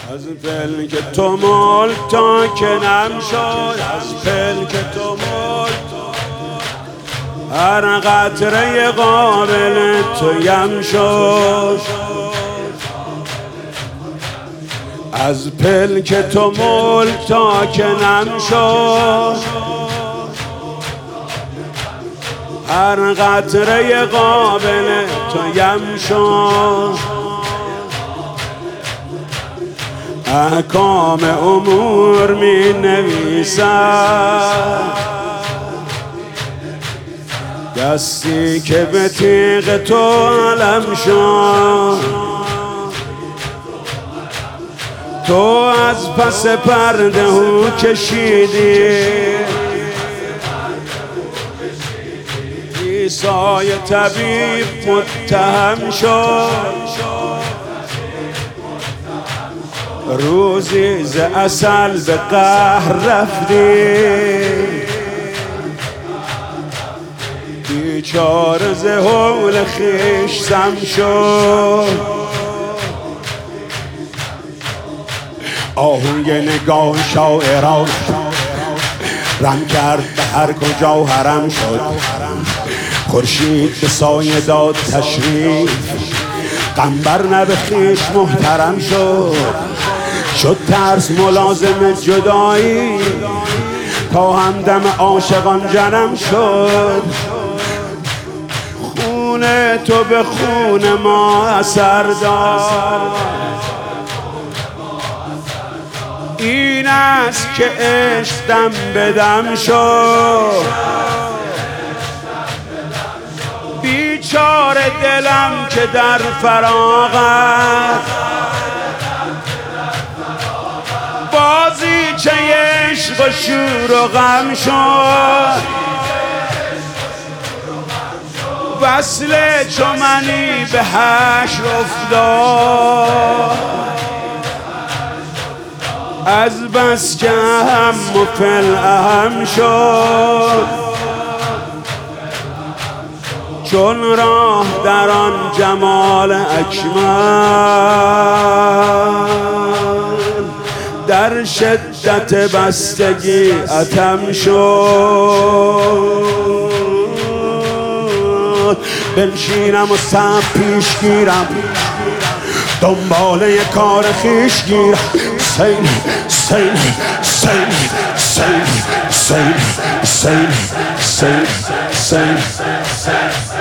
از پلک تو مال تا که نم شد، از پلک تو مال هر قطره قابل تو یم شد، از پلک تو مال تا که نم شد هر قطره قابل تو یم شد. احکام امور می نویسد دستی که به تیغ تو علم شد، تو از پس پرده هو کشیدی، عیسای طبیب متهم شد، روزی ز عسل به قهر رفتی، بیچاره ز هول خویش سم شد. آهوی نگاه شاعران رم کرد به هر کجا حرم شد، خورشید به سایه داد تشریف، قنبر نه به خویش محترم شد ترس ملازم جدایی تا همدم عاشقان جنم شد. خون تو به خون ما اثر داد، این است که عشق دم به دم شد، بیچاره دلم که در فراغت بازی چه عشق و شور و غم شد، وصل چو منی به حشر افتاد، از بس که اهم و فل اهم شد، چون راه در آن جمال اکمل در شدت بستگی اتم شد. بنشینم و سب پیش گیرم، دنباله کار خویش گیرم، سیل سیل سیل سیل سیل سیل سیل سیل سیل